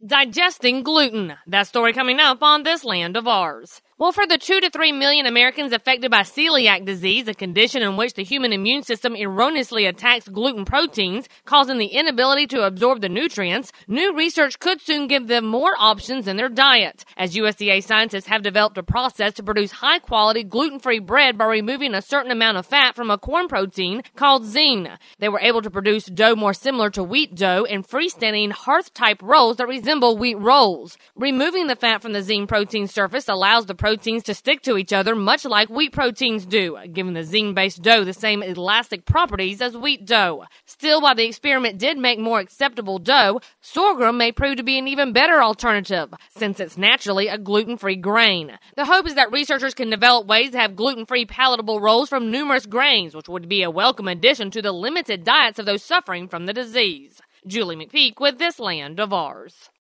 Digesting gluten. That story coming up on This Land of Ours. Well, for the 2 to 3 million Americans affected by celiac disease, a condition in which the human immune system erroneously attacks gluten proteins, causing the inability to absorb the nutrients, new research could soon give them more options in their diet, as USDA scientists have developed a process to produce high-quality gluten-free bread by removing a certain amount of fat from a corn protein called zein. They were able to produce dough more similar to wheat dough and freestanding hearth-type rolls that resemble wheat rolls. Removing the fat from the zein protein surface allows the proteins to stick to each other much like wheat proteins do, giving the zein-based dough the same elastic properties as wheat dough. Still, while the experiment did make more acceptable dough, sorghum may prove to be an even better alternative, since it's naturally a gluten-free grain. The hope is that researchers can develop ways to have gluten-free palatable rolls from numerous grains, which would be a welcome addition to the limited diets of those suffering from the disease. Julie McPeak with This Land of Ours.